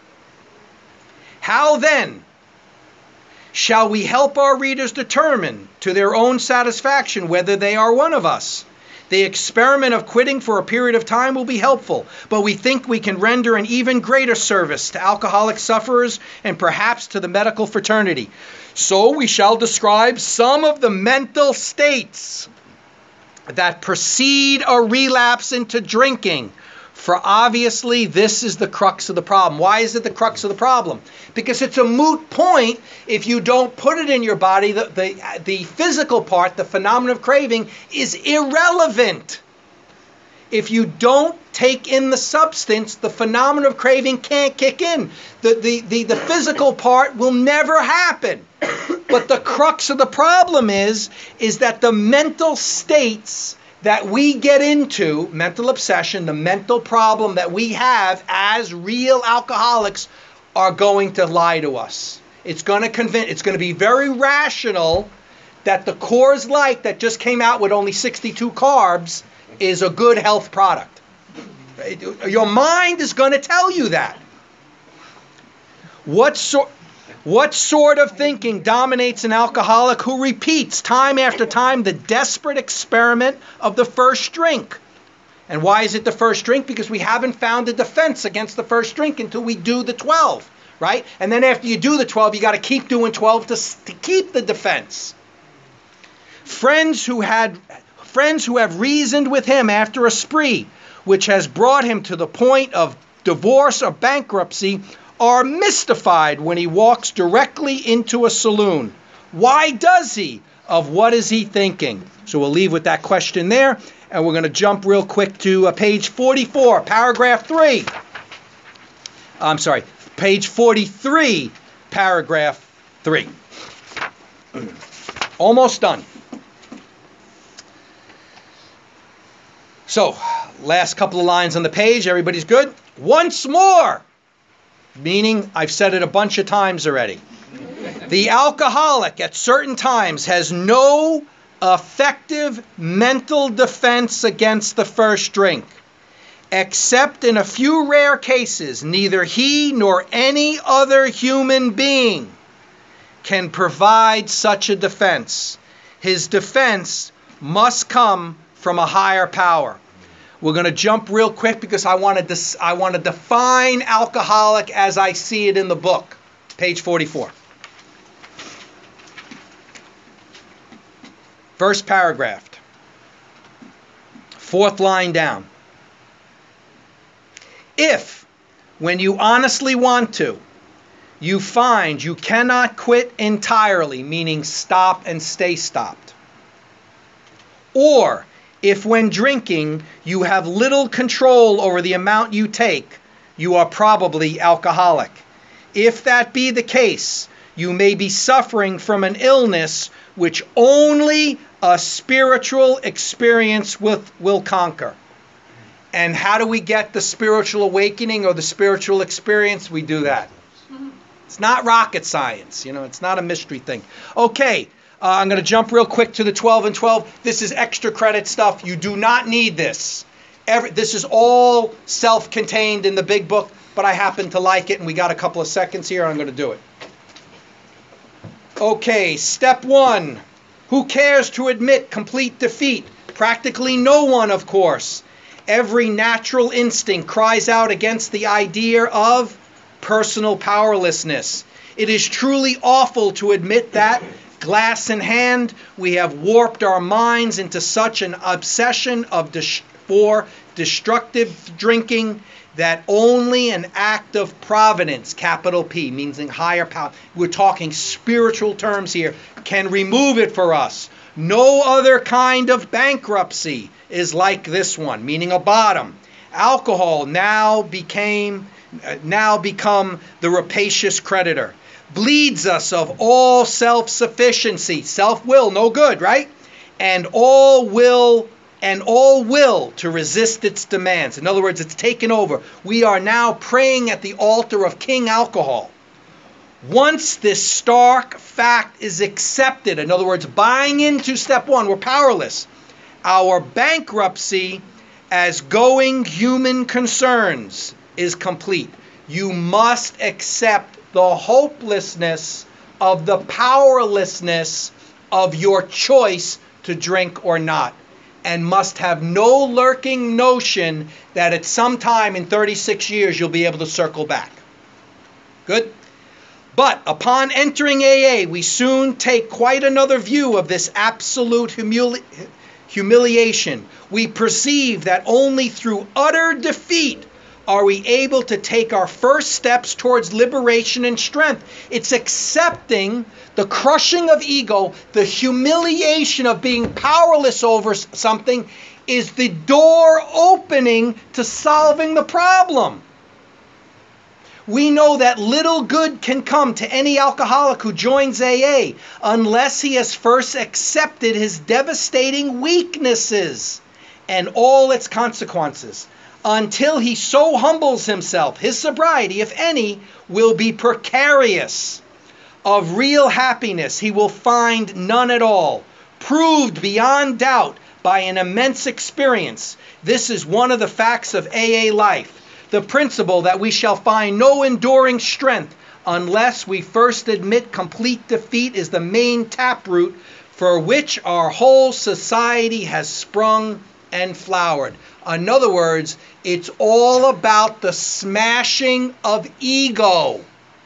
How then shall we help our readers determine to their own satisfaction whether they are one of us? The experiment of quitting for a period of time will be helpful, but we think we can render an even greater service to alcoholic sufferers and perhaps to the medical fraternity. So we shall describe some of the mental states that precede a relapse into drinking. For obviously this is the crux of the problem. Why is it the crux of the problem? Because it's a moot point if you don't put it in your body. The, the, the physical part, the phenomenon of craving, is irrelevant. If you don't take in the substance, the phenomenon of craving can't kick in. The, the, the, the physical part will never happen. But the crux of the problem is, is that the mental states that we get into, mental obsession, the mental problem that we have as real alcoholics, are going to lie to us. It's going to convince, it's going to be very rational that the Coors Light that just came out with only sixty-two carbs is a good health product. Your mind is going to tell you that. What sort... What sort of thinking dominates an alcoholic who repeats time after time the desperate experiment of the first drink? And why is it the first drink? Because we haven't found a defense against the first drink until we do the twelve, right? And then after you do the twelve, you got to keep doing twelve to, to keep the defense. Friends who had friends who have reasoned with him after a spree, which has brought him to the point of divorce or bankruptcy, are mystified when he walks directly into a saloon. Why does he? Of what is he thinking? So we'll leave with that question there, and we're going to jump real quick to uh, page forty-four, paragraph three. I'm sorry, page forty-three, paragraph three. Almost done. So, last couple of lines on the page. Everybody's good? Once more. Meaning, I've said it a bunch of times already. The alcoholic at certain times has no effective mental defense against the first drink. Except in a few rare cases, neither he nor any other human being can provide such a defense. His defense must come from a higher power. We're going to jump real quick because I want to dis- I want to define alcoholic as I see it in the book. Page forty-four. First paragraph. Fourth line down. If, when you honestly want to, you find you cannot quit entirely, meaning stop and stay stopped, or if when drinking you have little control over the amount you take, you are probably alcoholic. If that be the case, you may be suffering from an illness which only a spiritual experience with, will conquer. And how do we get the spiritual awakening or the spiritual experience? We do that. It's not rocket science. You know, it's not a mystery thing. Okay, uh, I'm going to jump real quick to the twelve and twelve. This is extra credit stuff. You do not need this. Every, this is all self-contained in the big book, but I happen to like it, and we got a couple of seconds here. I'm going to do it. Okay, step one. Who cares to admit complete defeat? Practically no one, of course. Every natural instinct cries out against the idea of personal powerlessness. It is truly awful to admit that, glass in hand, we have warped our minds into such an obsession of dis- for destructive drinking that only an act of providence, capital P, meaning higher power, we're talking spiritual terms here, can remove it for us. No other kind of bankruptcy is like this one, meaning a bottom. Alcohol now became, now become the rapacious creditor, bleeds us of all self-sufficiency, self-will, no good, right? And all will and all will to resist its demands. In other words, it's taken over. We are now praying at the altar of King Alcohol. Once this stark fact is accepted, in other words, buying into step one, we're powerless. Our bankruptcy as going human concerns is complete. You must accept the hopelessness of the powerlessness of your choice to drink or not, and must have no lurking notion that at some time in thirty-six years you'll be able to circle back. Good? But upon entering A A, we soon take quite another view of this absolute humili- humiliation. We perceive that only through utter defeat are we able to take our first steps towards liberation and strength. It's accepting the crushing of ego, the humiliation of being powerless over something is the door opening to solving the problem. We know that little good can come to any alcoholic who joins A A unless he has first accepted his devastating weaknesses and all its consequences. Until he so humbles himself, his sobriety, if any, will be precarious. Of real happiness he will find none at all, proved beyond doubt by an immense experience. This is one of the facts of A A life. The principle that we shall find no enduring strength unless we first admit complete defeat is the main taproot for which our whole society has sprung and flowered. In other words, it's all about the smashing of ego.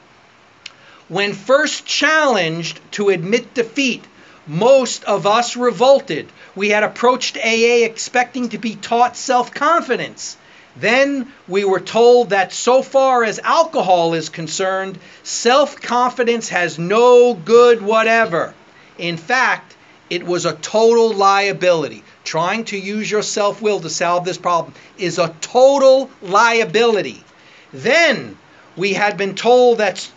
When first challenged to admit defeat, most of us revolted. We had approached A A expecting to be taught self-confidence. Then we were told that so far as alcohol is concerned, self-confidence has no good whatever. In fact, it was a total liability. Trying to use your self-will to solve this problem is a total liability. Then we had been told that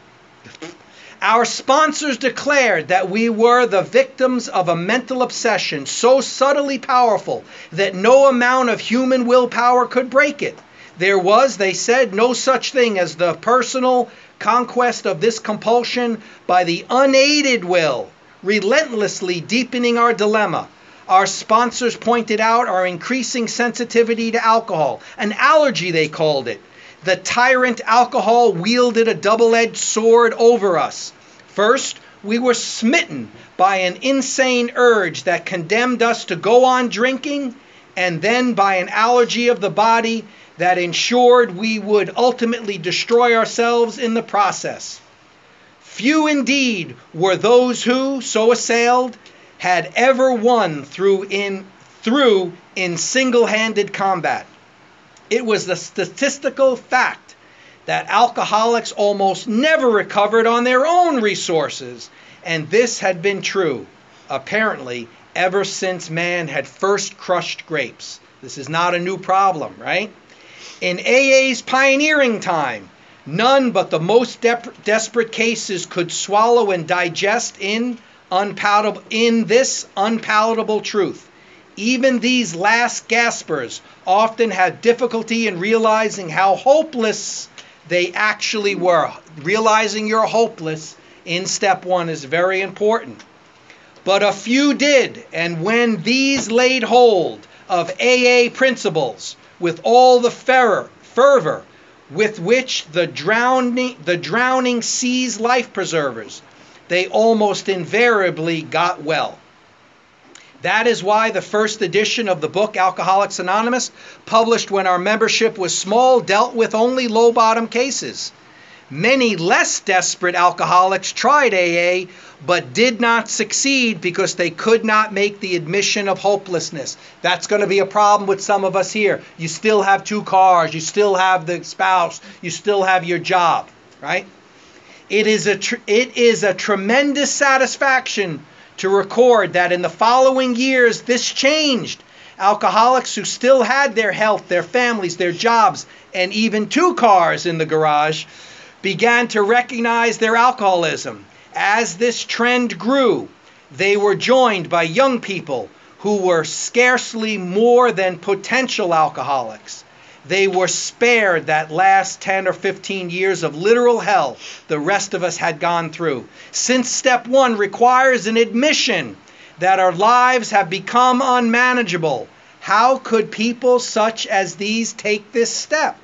our sponsors declared that we were the victims of a mental obsession so subtly powerful that no amount of human willpower could break it. There was, they said, no such thing as the personal conquest of this compulsion by the unaided will, relentlessly deepening our dilemma. Our sponsors pointed out our increasing sensitivity to alcohol, an allergy they called it. The tyrant alcohol wielded a double-edged sword over us. First, we were smitten by an insane urge that condemned us to go on drinking, and then by an allergy of the body that ensured we would ultimately destroy ourselves in the process. Few indeed were those who, so assailed, had ever won through in through in single-handed combat. It was the statistical fact that alcoholics almost never recovered on their own resources, and this had been true, apparently, ever since man had first crushed grapes. This is not a new problem, right? In A A's pioneering time, none but the most de- desperate cases could swallow and digest in unpalatable in this unpalatable truth. Even these last gaspers often had difficulty in realizing how hopeless they actually were. Realizing you're hopeless in step one is very important. But a few did, and when these laid hold of A A principles with all the fervor, fervor with which the drowning, the drowning sees life preservers, they almost invariably got well. That is why the first edition of the book Alcoholics Anonymous, published when our membership was small, dealt with only low-bottom cases. Many less desperate alcoholics tried A A, but did not succeed because they could not make the admission of hopelessness. That's going to be a problem with some of us here. You still have two cars, you still have the spouse, you still have your job, right? It is a tr- it is a tremendous satisfaction to record that in the following years this changed. Alcoholics who still had their health, their families, their jobs, and even two cars in the garage began to recognize their alcoholism. As this trend grew, they were joined by young people who were scarcely more than potential alcoholics. They were spared that last ten or fifteen years of literal hell the rest of us had gone through. Since step one requires an admission that our lives have become unmanageable, how could people such as these take this step?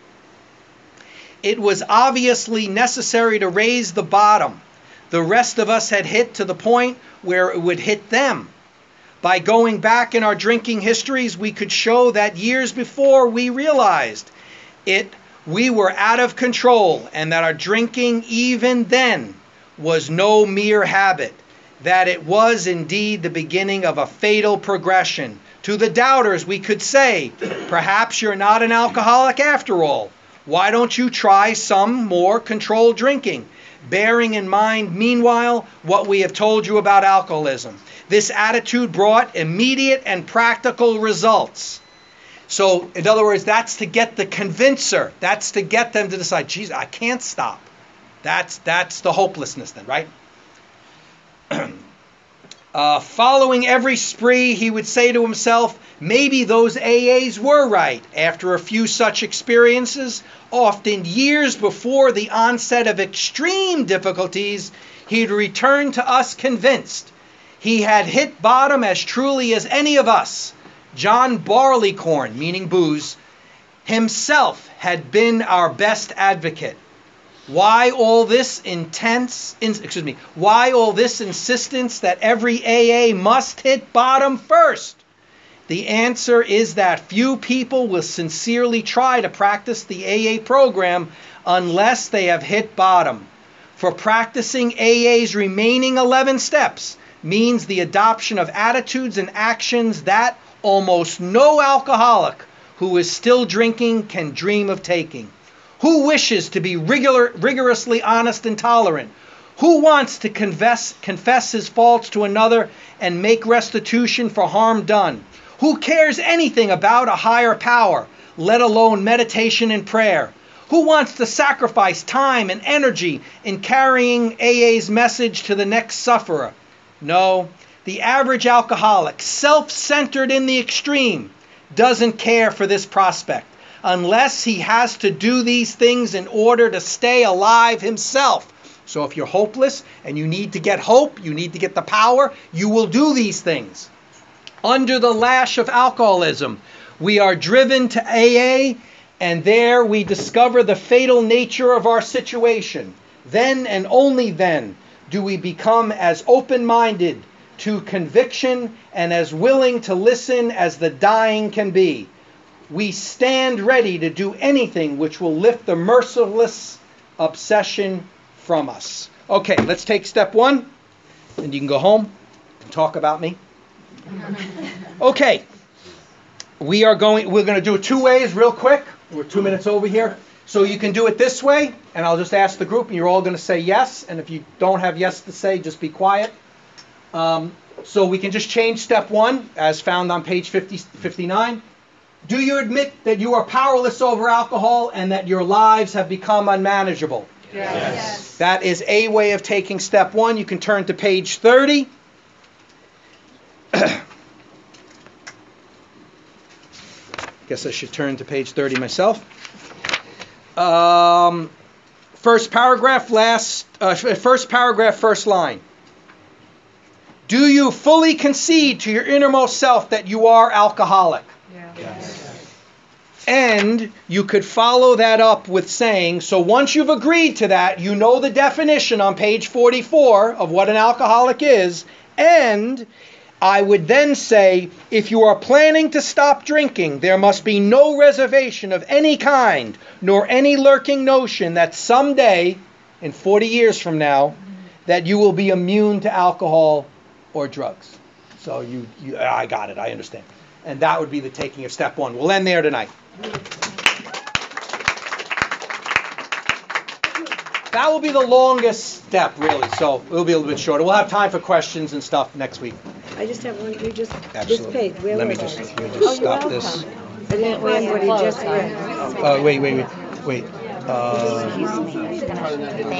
It was obviously necessary to raise the bottom. The rest of us had hit to the point where it would hit them. By going back in our drinking histories, we could show that years before we realized it, we were out of control, and that our drinking even then was no mere habit, that it was indeed the beginning of a fatal progression. To the doubters, we could say, perhaps you're not an alcoholic after all. Why don't you try some more controlled drinking? Bearing in mind, meanwhile, what we have told you about alcoholism. This attitude brought immediate and practical results. So, in other words, that's to get the convincer. That's to get them to decide, geez, I can't stop. That's, that's the hopelessness then, right? uh, following every spree, he would say to himself, maybe those A As were right. After a few such experiences, often years before the onset of extreme difficulties, he'd return to us convinced he had hit bottom as truly as any of us. John Barleycorn, meaning booze, himself had been our best advocate. Why all this intense, in, excuse me, why all this insistence that every A A must hit bottom first? The answer is that few people will sincerely try to practice the A A program unless they have hit bottom. For practicing A A's remaining eleven steps means the adoption of attitudes and actions that almost no alcoholic who is still drinking can dream of taking. Who wishes to be rigor- rigorously honest and tolerant? Who wants to confess, confess his faults to another and make restitution for harm done? Who cares anything about a higher power, let alone meditation and prayer? Who wants to sacrifice time and energy in carrying A A's message to the next sufferer? No, the average alcoholic, self-centered in the extreme, doesn't care for this prospect unless he has to do these things in order to stay alive himself. So if you're hopeless and you need to get hope, you need to get the power, you will do these things. Under the lash of alcoholism, we are driven to A A, and there we discover the fatal nature of our situation. Then and only then do we become as open-minded to conviction and as willing to listen as the dying can be. We stand ready to do anything which will lift the merciless obsession from us. Okay, let's take step one, and you can go home. talk about me. Okay. We are going, we're going to do it two ways real quick. We're two minutes over here. So you can do it this way, and I'll just ask the group, and you're all going to say yes. And if you don't have yes to say, just be quiet. Um, so we can just change step one, as found on page fifty, fifty-nine. Do you admit that you are powerless over alcohol and that your lives have become unmanageable? Yes. Yes. That is a way of taking step one. You can turn to page thirty. Guess I should turn to page thirty myself. Um, first paragraph, last, uh, first paragraph, first line. Do you fully concede to your innermost self that you are alcoholic? Yeah. Yes. And you could follow that up with saying, so once you've agreed to that, you know the definition on page forty-four of what an alcoholic is, and I would then say, if you are planning to stop drinking, there must be no reservation of any kind, nor any lurking notion that someday, in forty years from now, that you will be immune to alcohol or drugs. So you, you, I got it, I understand. And that would be the taking of step one. We'll end there tonight. That will be the longest step, really, so it'll be a little bit shorter. We'll have time for questions and stuff next week. I just have one. You just Absolutely. this page. Where Let me was just, I? let me just stop this. I didn't read what he just read. Uh, wait, wait, wait, wait. Uh,